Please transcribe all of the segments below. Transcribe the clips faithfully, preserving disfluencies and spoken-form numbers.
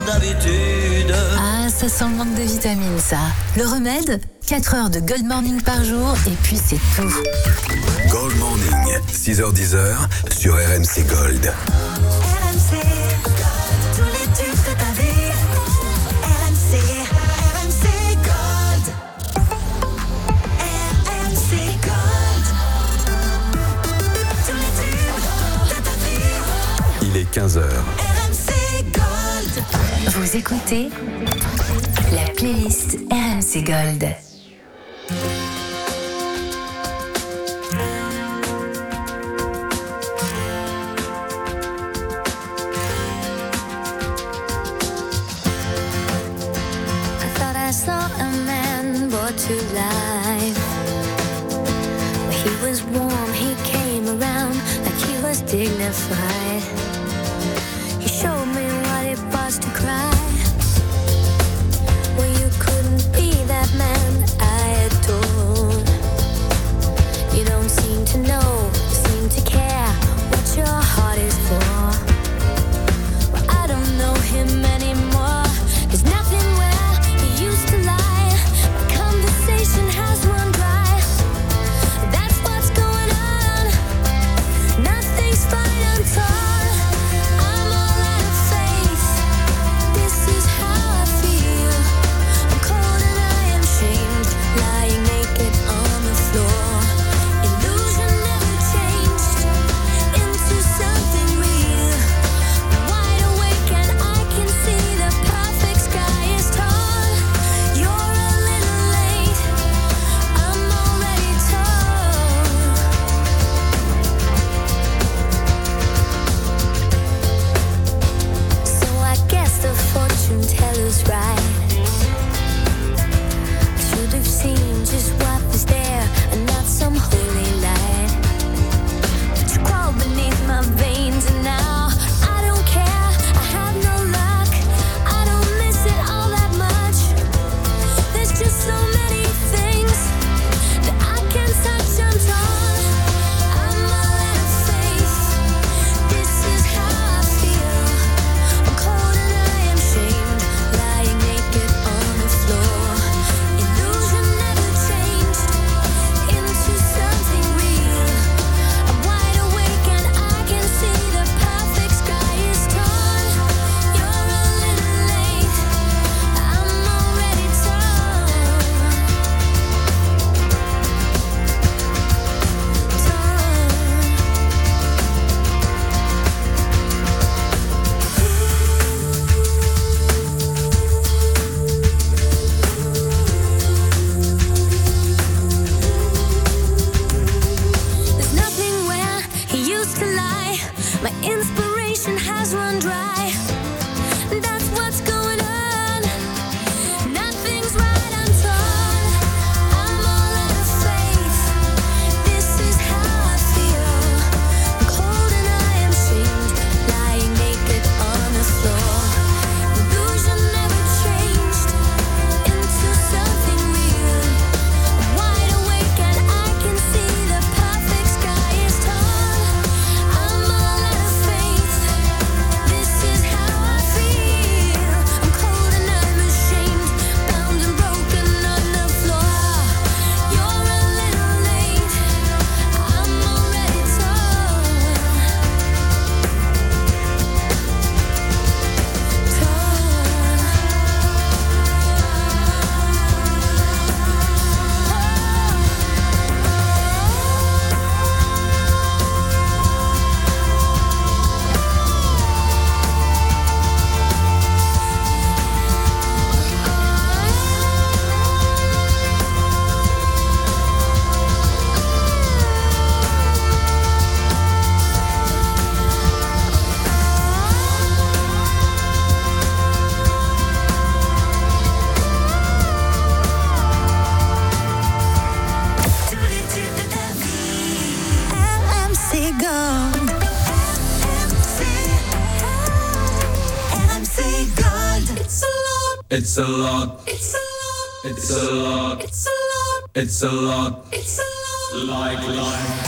D'habitude. Ah, ça sent le manque de vitamines, ça. Le remède, quatre heures de Gold Morning par jour, et puis c'est tout. Gold Morning, six heures dix sur R M C Gold. R M C, tous les tubes de ta vie. R M C, R M C Gold. R M C Gold. Tous les tubes de ta vie. Il est quinze heures. R M C Gold. Vous écoutez la playlist R M C Gold. To life, where he was warm, he came around like he was dignified. He showed me what it was to cry. Well, you couldn't be that man I adored. You don't seem to know, seem to care what your heart is for. Well, I don't know him anymore. There's nothing where he used to lie. Has run dry. That's what's going on. Nothing's fine until I'm all out of faith. This is how I feel. I'm cold and I am shamed, lying naked on the floor. Illusion never changed into something real. I'm wide awake and I can see the perfect sky is tall. You're a little late. The fortune teller's right. I should have seen just what was there and not some holy light. But you crawl beneath my veins and now I don't care. I have no luck. I don't miss it all that much. There's just so many things that I can't touch until I'm all out of faith. This is how I feel. I'm cold and shamed, lying naked on the floor. Illusion never changed into something real. I'm wide awake and I can see the perfect sky is tall. You're a little late. I'm already torn. There's nothing where he used to lie. My inspiration has run dry. That's what's going on. Nothing's right until I'm all out of faith. This is how I feel. I'm cold and I am shamed, lying naked on the floor. Illusion never changed into something real. I'm wide awake and I can see the perfect sky is tall. I'm all out of faith. This is how I feel. I'm cold and I'm ashamed, bound and broken on the floor. You're a little late. I'm already torn. Tous les tubes de ta vie. R M C Gold. R M C. R M C Gold. It's a lot. It's a lot. It's a lot. It's a lot. It's a lot. It's a lot. It's a lot. Like, like.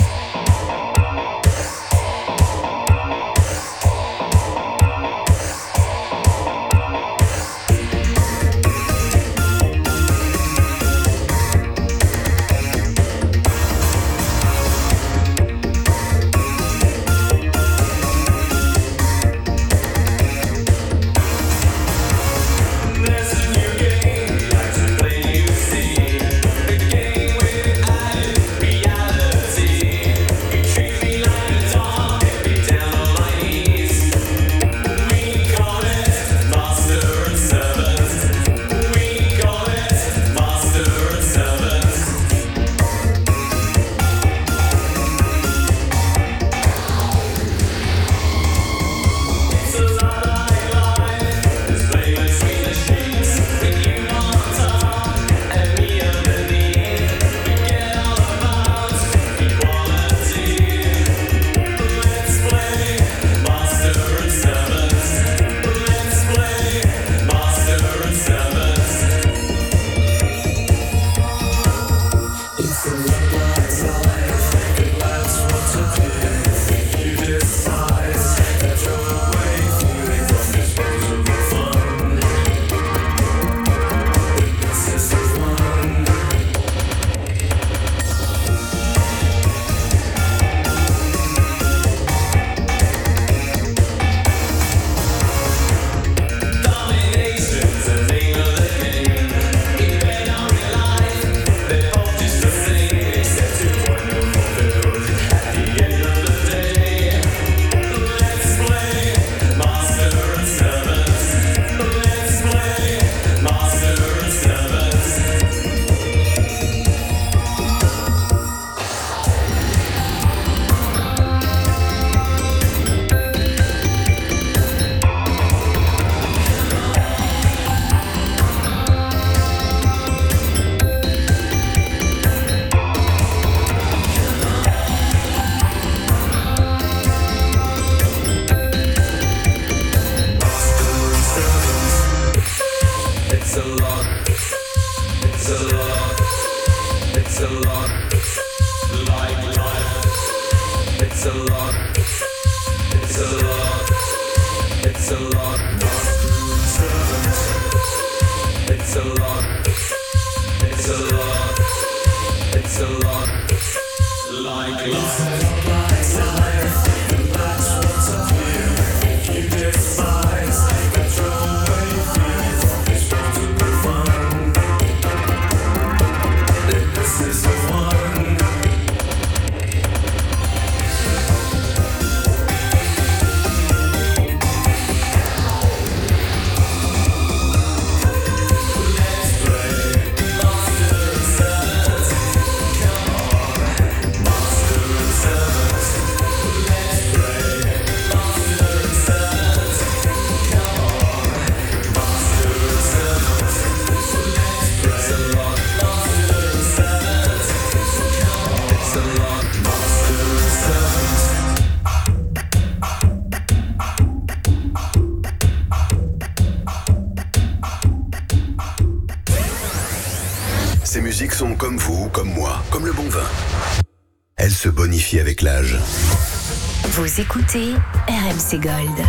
Ces musiques sont comme vous, comme moi, comme le bon vin. Elles se bonifient avec l'âge. Vous écoutez R M C Gold.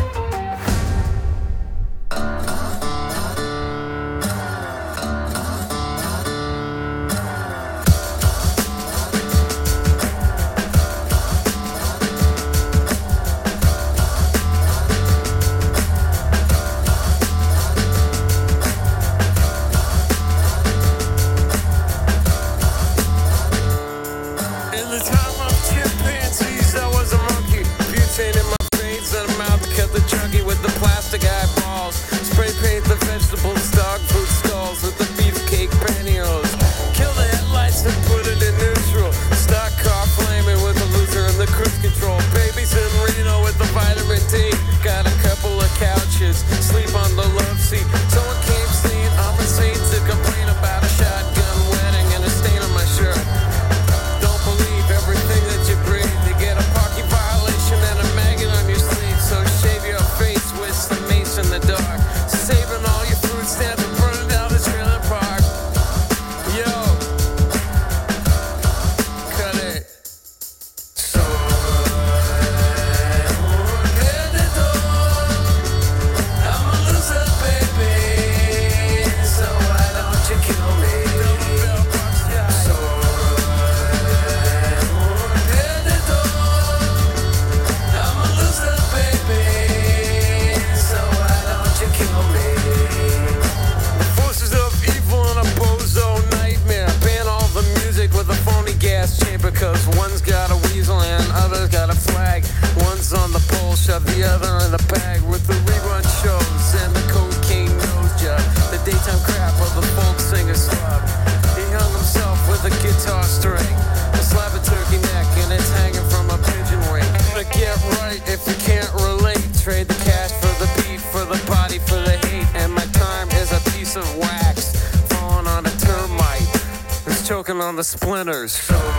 On the splinters.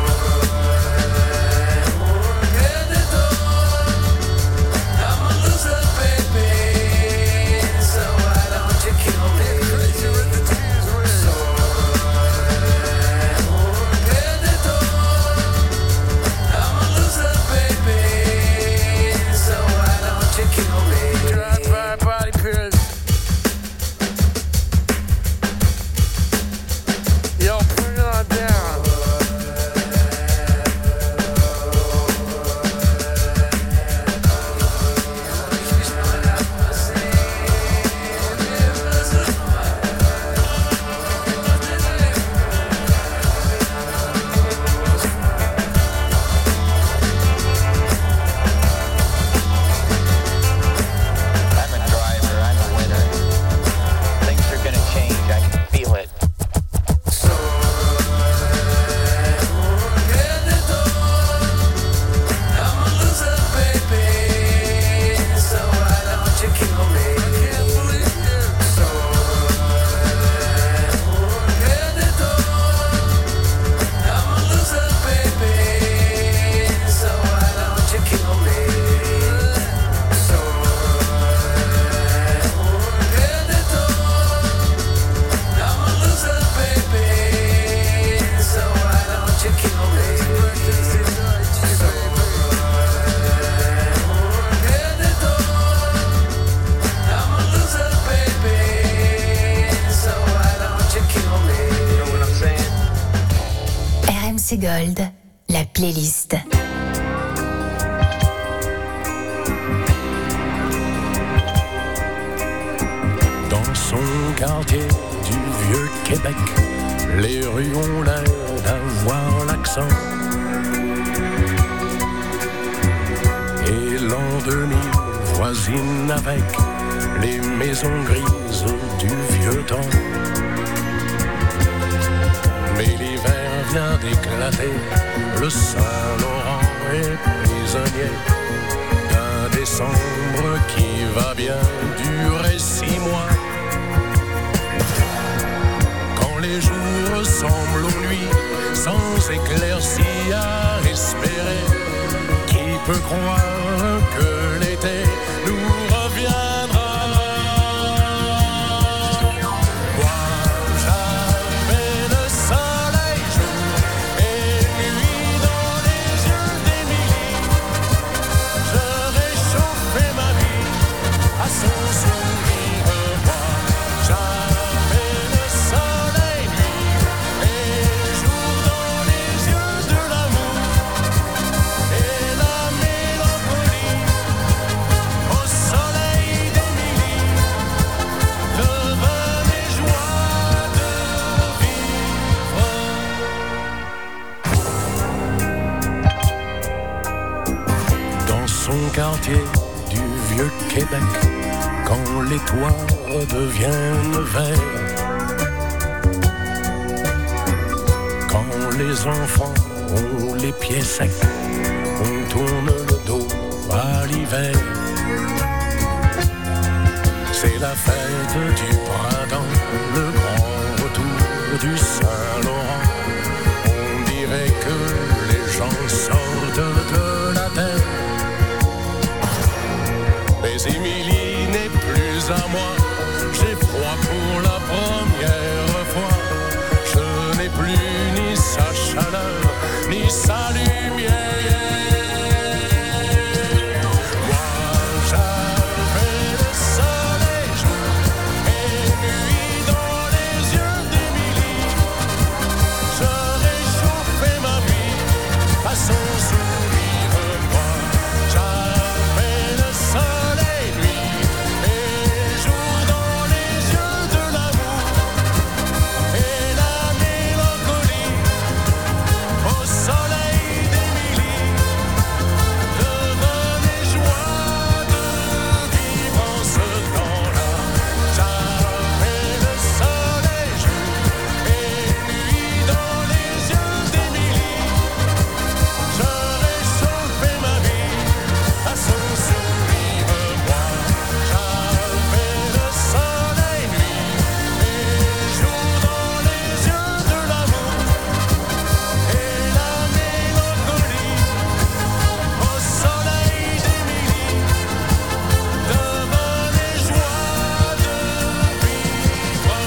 Gold, la playlist. Dans son quartier du vieux Québec, les rues ont l'air d'avoir l'accent. Et l'an deux mille voisine avec les maisons grises du vieux temps. Mais l'hiver vient d'éclater, le Saint-Laurent est prisonnier d'un décembre qui va bien durer six mois. Quand les jours ressemblent aux nuits, sans éclaircie à espérer, qui peut croire que l'été nous reviendra? Moi j'avais le Saint quartiers du vieux Québec, quand les toits deviennent verts, quand les enfants ont les pieds secs, on tourne le dos à l'hiver. C'est la fête du printemps, le grand retour du Saint-Laurent. On dirait que les gens sortent de la terre. Mais Émilie n'est plus à moi, j'ai froid pour la première fois. Je n'ai plus ni sa chaleur, ni sa lumière. Son sourire, moi, j'avais le soleil, nuit et jour dans les yeux de l'amour et la mélancolie au soleil d'Émilie devenait joie de vivre en ce temps-là. J'avais le soleil, jour et nuit dans les yeux d'Émilie. Je réchauffais ma vie à son sourire, moi. J'avais le soleil, nuit et jour dans les yeux de l'amour et la mélancolie au soleil d'Émilie devenait joie de vivre.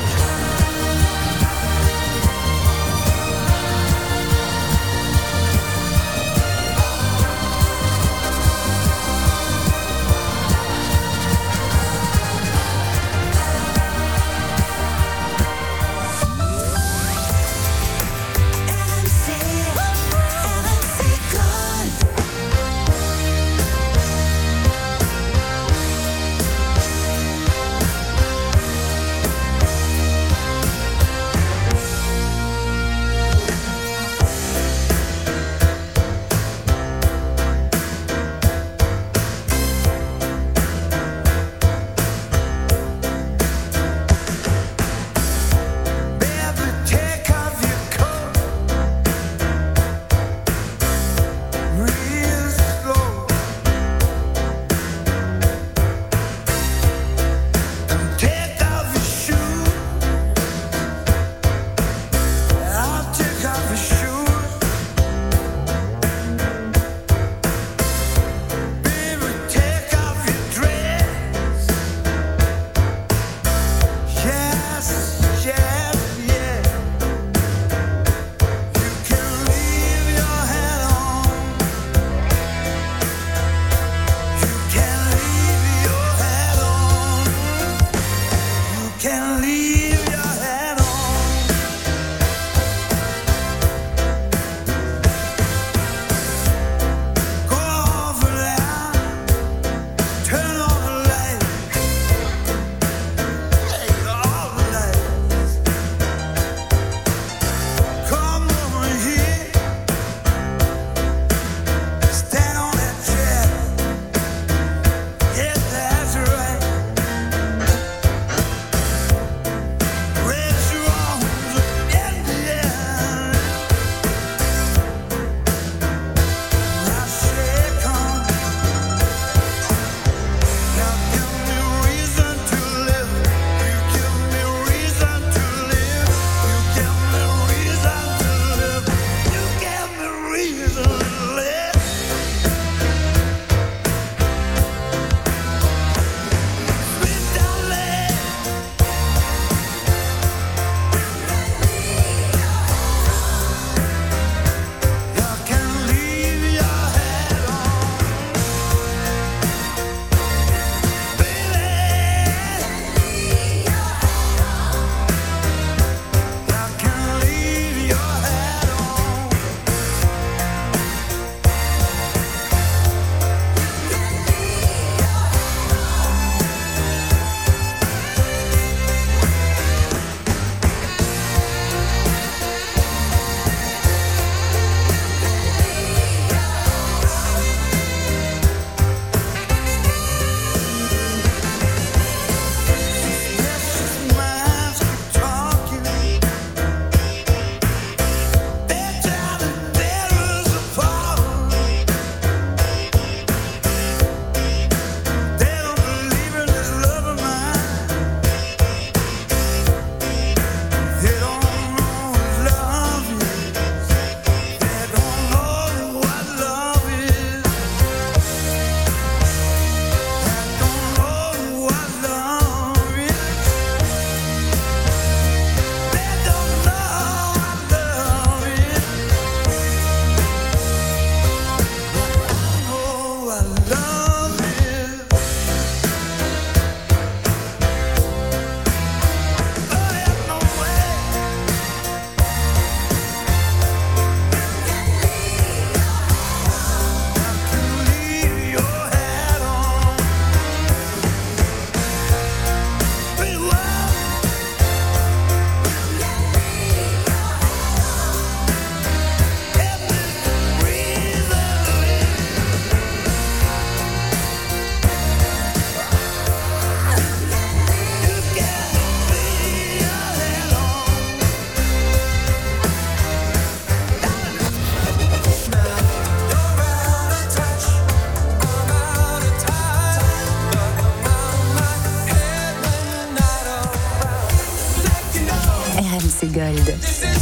R M C, R M C Gold. Baby, take off your coat real slow and take off your shoes. I'll take off your shoes. Baby, take off your dress. Yes, yes, yeah. You can leave your hat on. You can leave your hat on. You can leave your hat on. Go over there. Turn on the light. Hey, all the lights. Come over here. Stand on that chair. Yes, that's right. C Gold.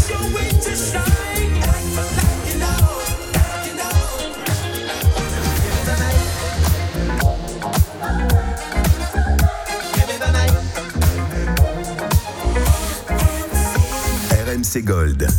R M C Gold.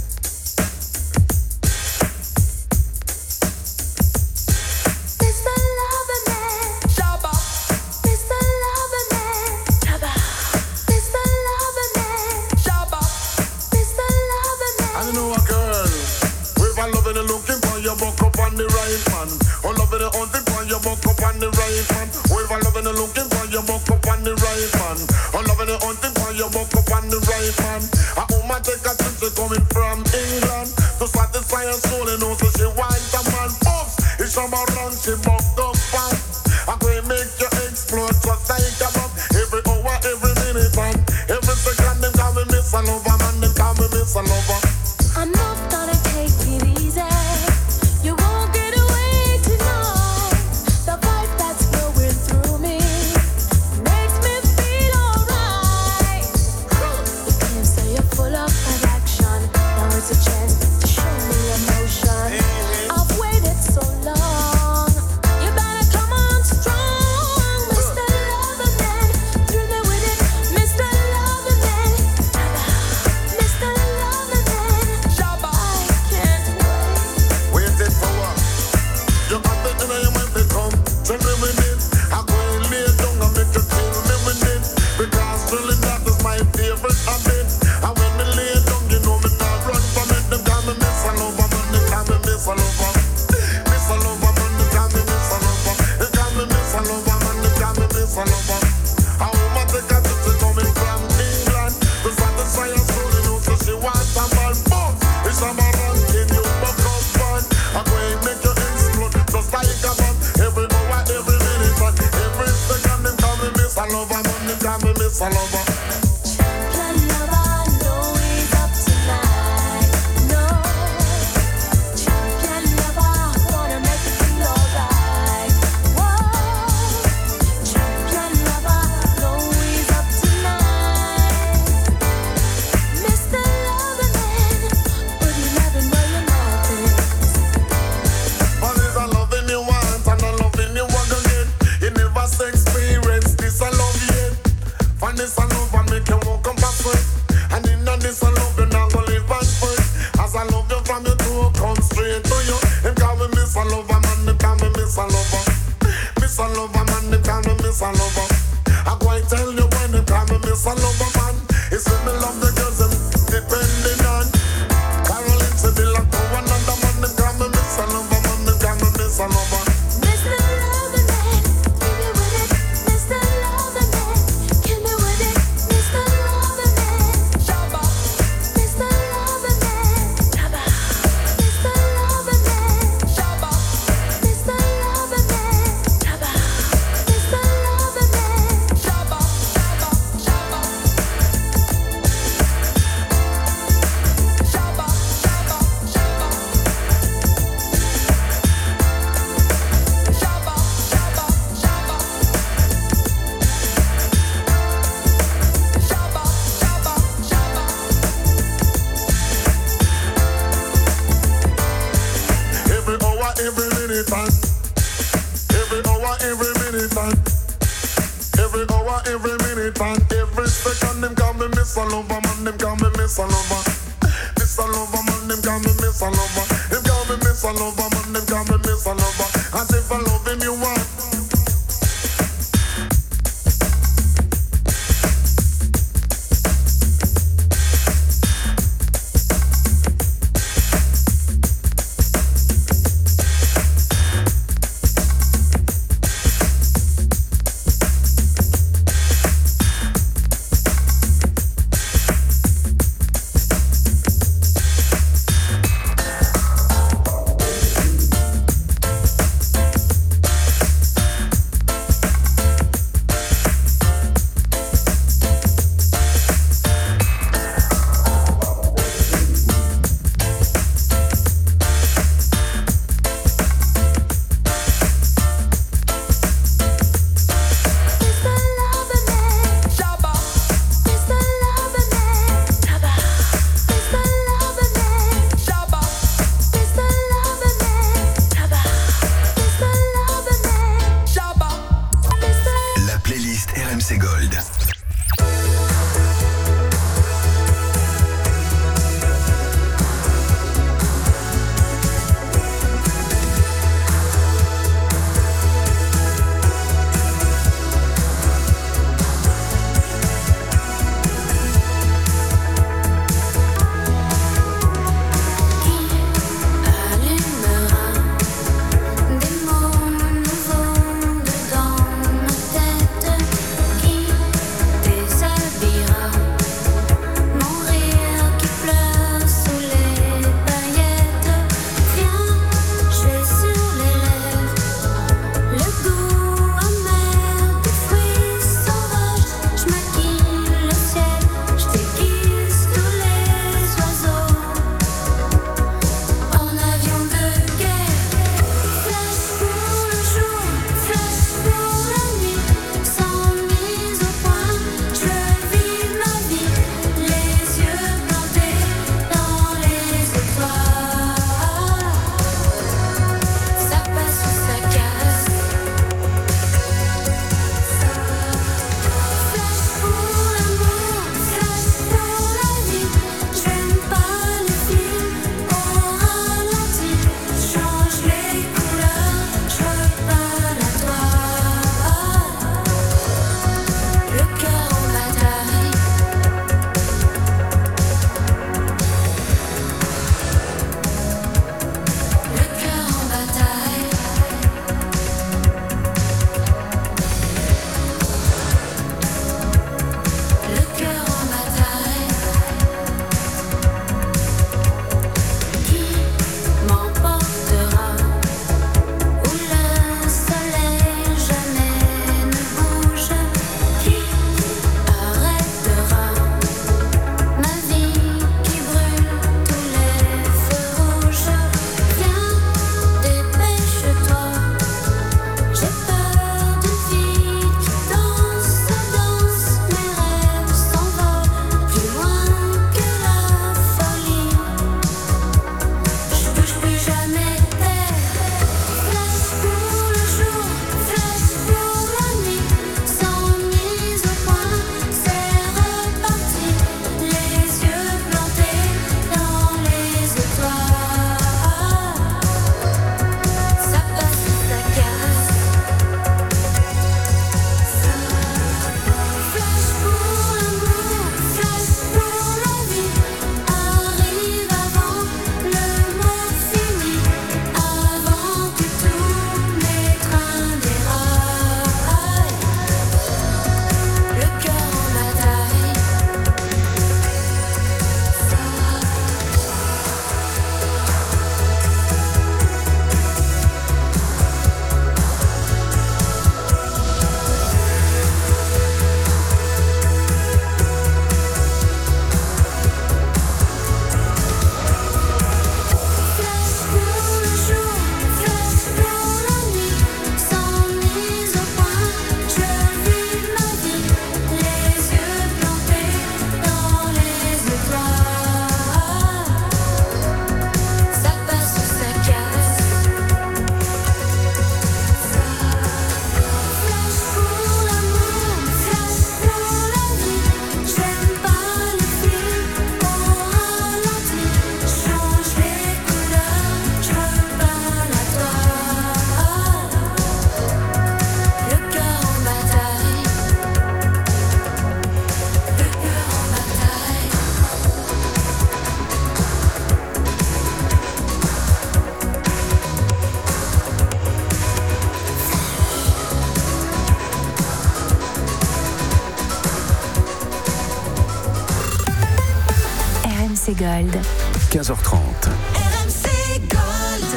C Gold. quinze heures trente. R M C Gold.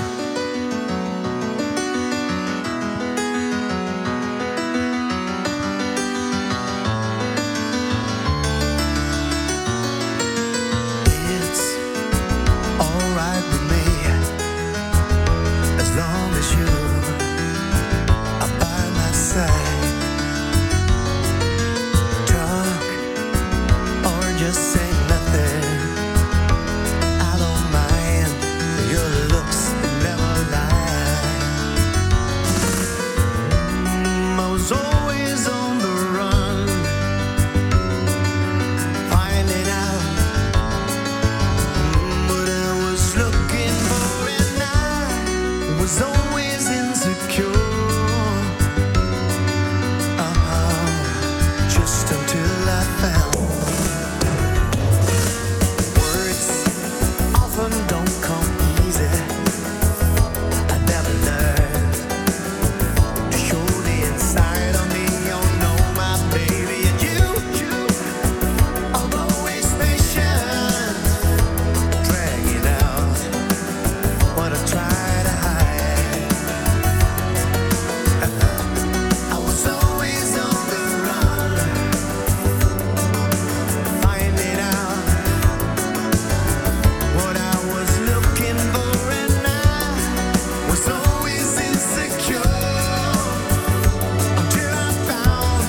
It's alright with me as long as you are by my side. Talk or just say nothing. I don't mind. Your looks never lie. Mm, I was always on the run, finding out mm, what I was looking for, and I was always insecure. Uh-huh. Just until I found words often don't come easy. I never learned to show the inside of me. Oh no, my baby, and you, you are always patient, dragging out what I try to hide. I was always on the run, finding out what I was looking for, and I was always insecure until I found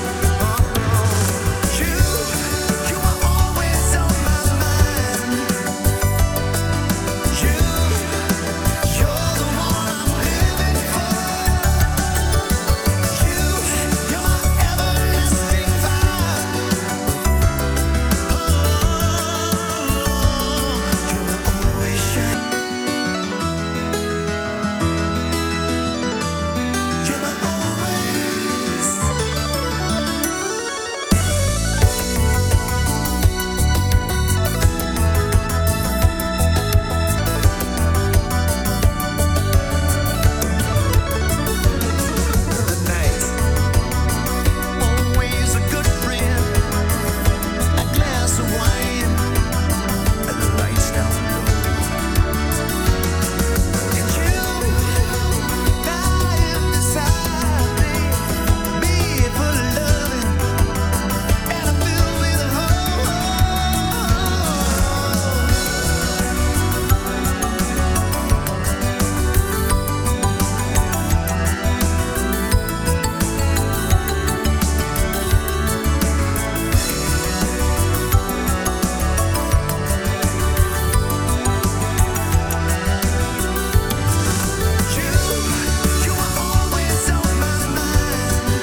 you. You were always on my mind. You, you're the one I'm living for. You, you're my everlasting fire. You will always shine. You will always. The night, always a good friend. A glass of wine and the lights down low. And you lying beside me, me full of loving, and I'm filled with hope. You, you are always on my mind.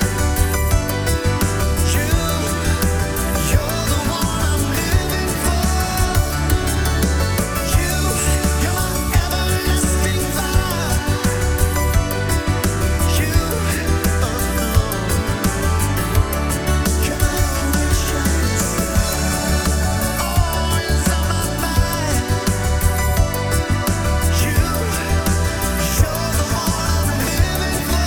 You, you're the one I'm living for. You, you're my everlasting fire. You, you're my always shining star. Always on my mind. You, you're the one I'm living for.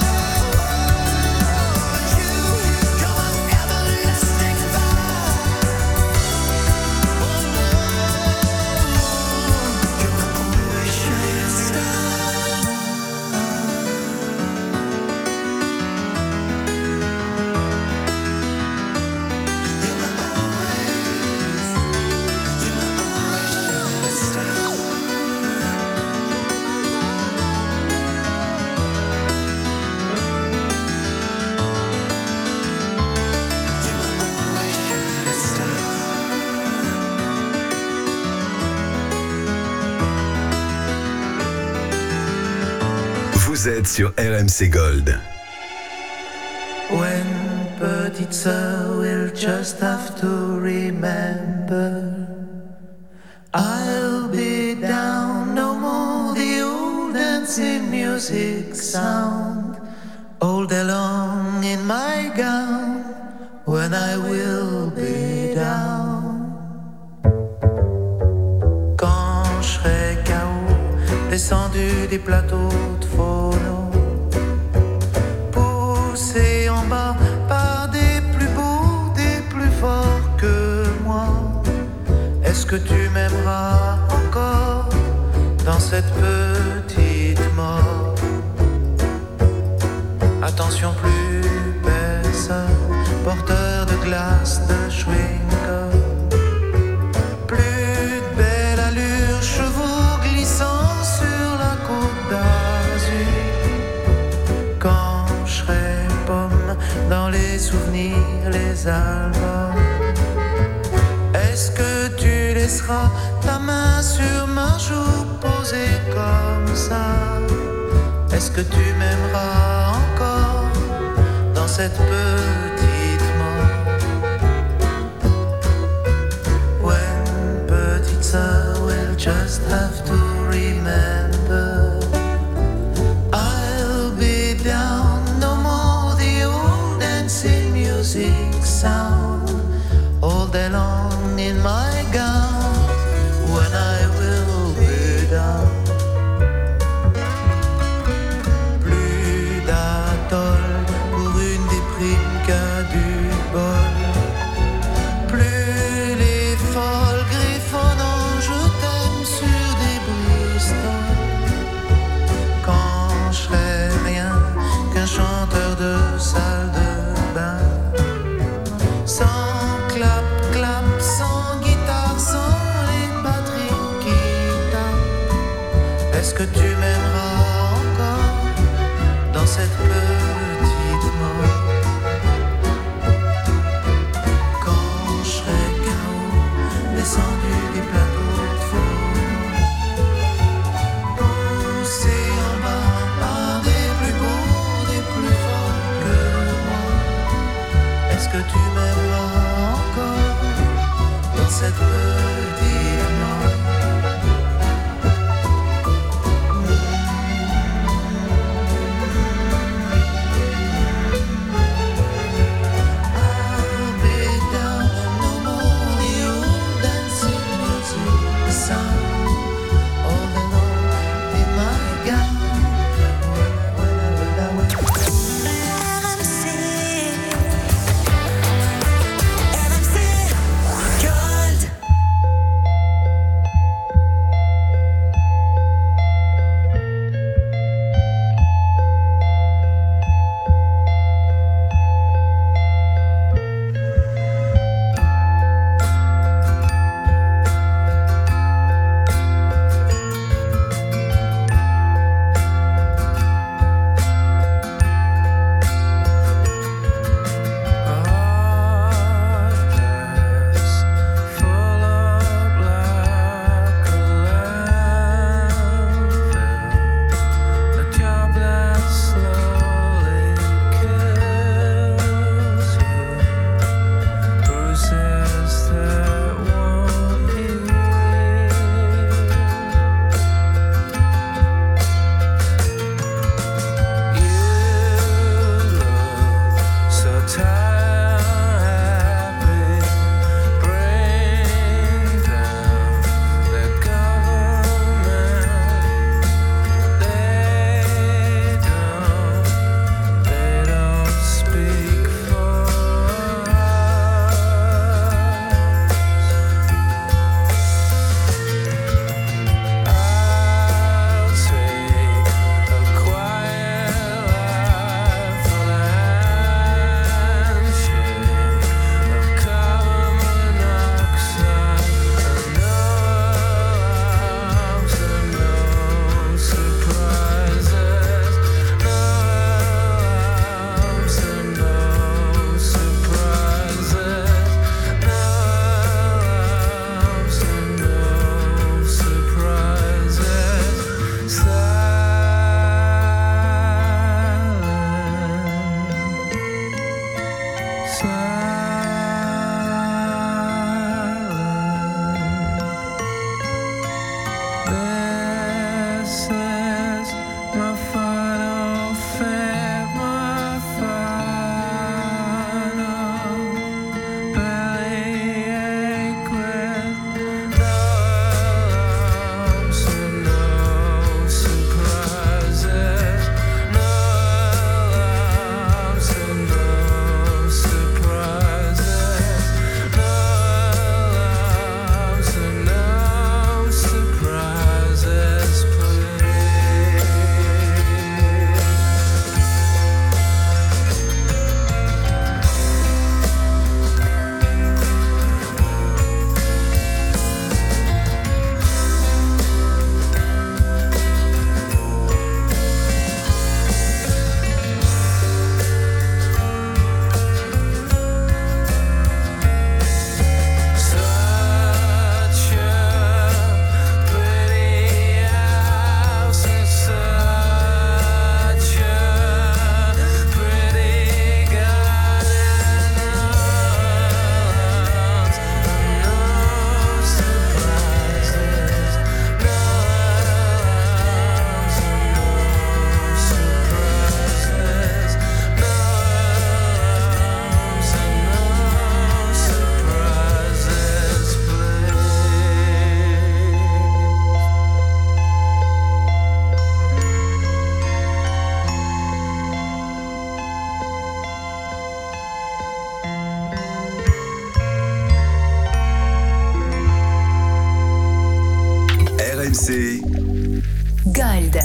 You, you're my everlasting fire. You're my always shining star. You're my always, you're my always shining star. You're my always shining star. Vous êtes sur R M C Gold. When petite sœur will just have to remember, I'll be down, no more the old dancing music sound, all day long in my gown, when I will be down. Quand je serai K O, descendu des plateaux de phono, poussé en bas par des plus beaux, des plus forts que moi. Est-ce que tu m'aimeras encore dans cette petite mort? Attention, plus personne, porteur de glace, de chewing-gum. Plus de belle allure, chevaux glissant sur la côte d'Azur. Quand je serai pomme dans les souvenirs, les albums, est-ce que tu laisseras ta main sur ma joue posée comme ça? Est-ce que tu m'aimeras encore dans cette petite mort? When petite sœur will just have to remember, I'll be down, no more the old dancing music sound, all day long in my gown, when I will be down. Plus d'atoll pour une déprime qu'à du bol. Plus les folles griffonnant je t'aime sur des Bristol. Quand je serai rien qu'un chanteur de salle de bain, sans clap, clap, sans guitare, sans les batteries qui tapent. Est-ce que tu m'aimeras encore dans cette petite mort? Quand je serai K O, descendu des plateaux de faux, poussé en bas par des plus beaux, des plus forts que moi. Est-ce que tu m'aimeras encore dans cette petite mort? I'll be down, no more the old dancing music sound, all day long in my gown. When I, when I, when I, when R M C, R M C Gold. C. Gold.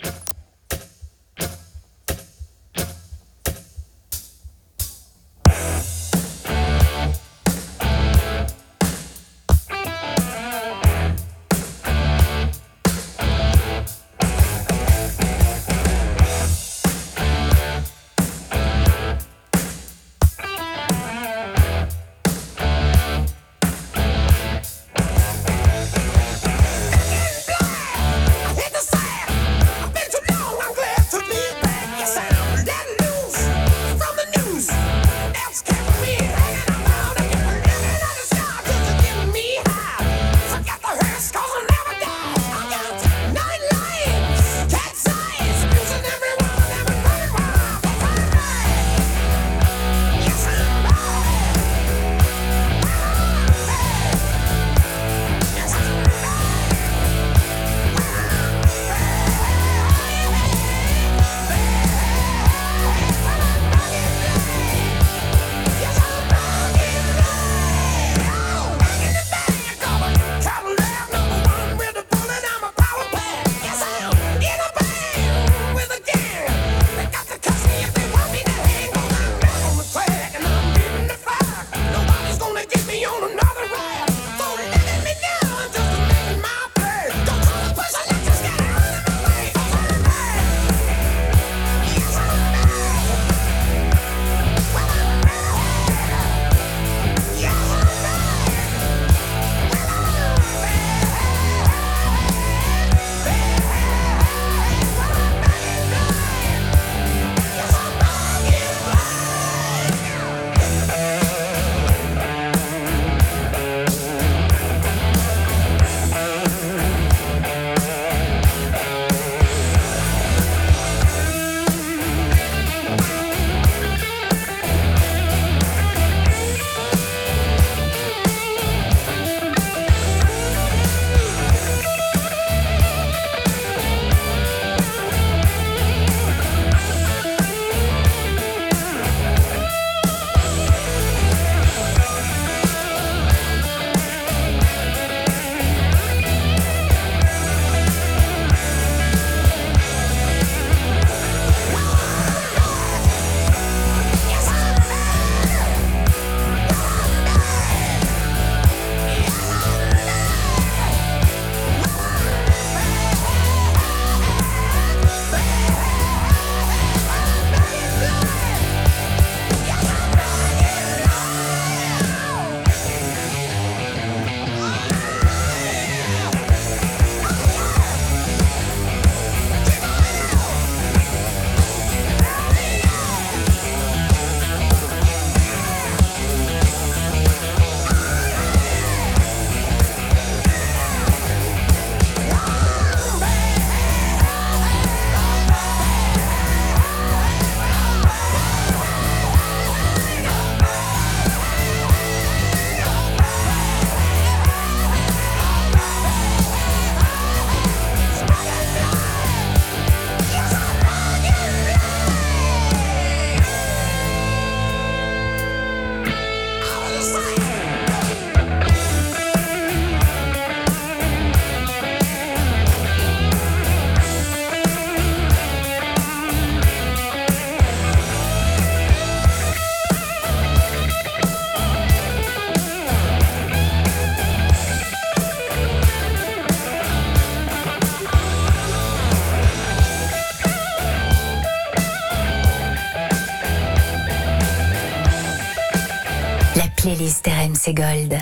Playlist R M C Gold.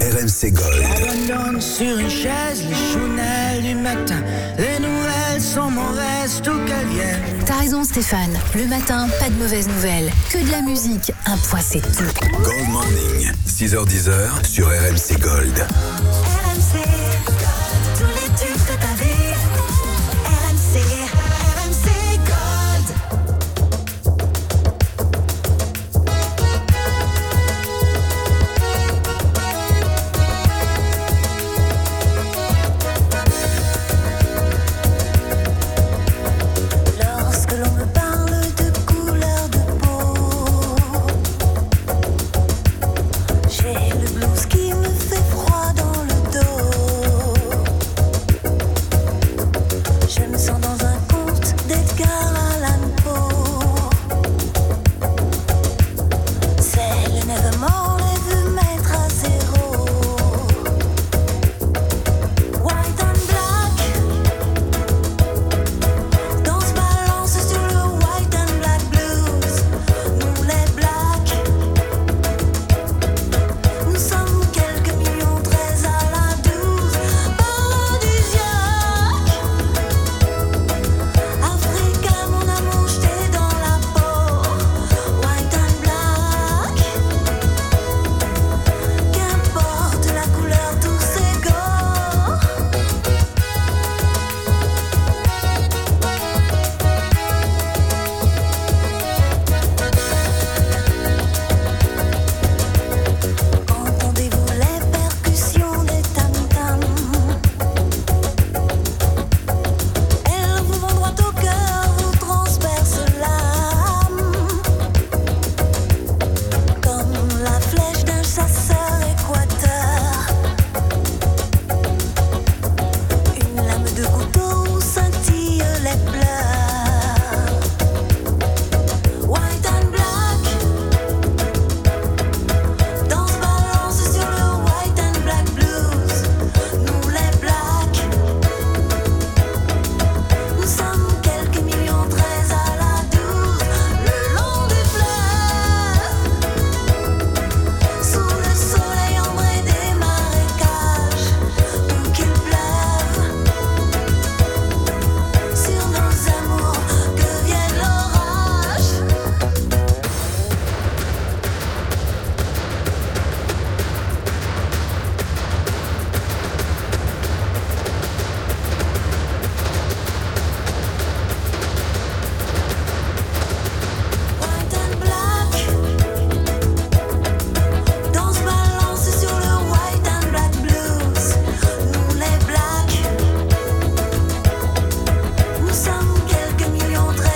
R M C Gold. Abandonne sur une chaise les chounelles du matin. Les nouvelles sont mauvaises, tout qu'elles viennent. T'as raison Stéphane, le matin, pas de mauvaises nouvelles. Que de la musique, un point c'est tout. Gold Morning, six heures dix sur R M C Gold.